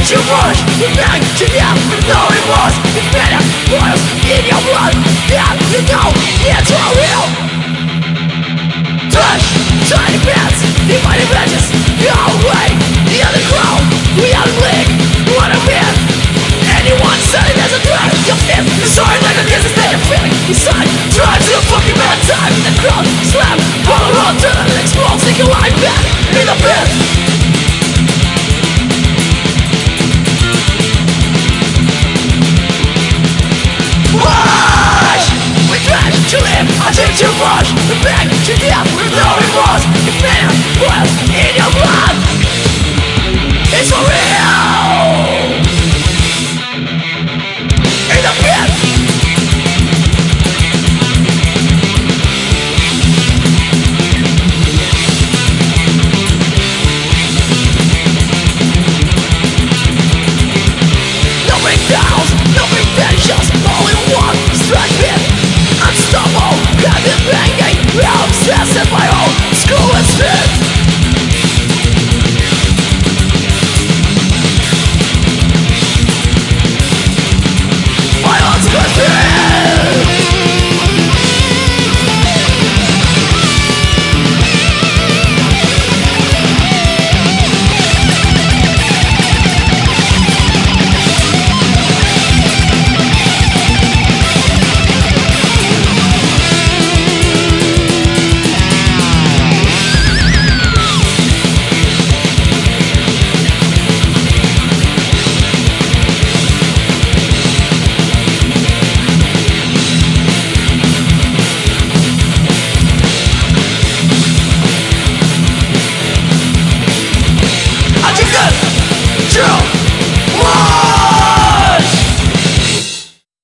too much, we're back to them, no remorse. It's better, boils in your blood. Yeah, you know, it's all real. Touch, tiny pants, divided badges. Your way, the other crowd, we are the league. What a man. Anyone selling as a threat, you'll feel the sorry like a kiss instead of feeling inside. Try to the fucking bad time in the crowd. Slam, all around till the next wall. Take your life back in the pit. To live, I drink too much. We're back to death with no remorse. It's better, boils in your blood. It's for real. In the pit. No breakdowns, no pretensions, all in one stretch pit. Unstoppable, I've been banging, I'm obsessed at my own school and spit. My heart's bursting. True.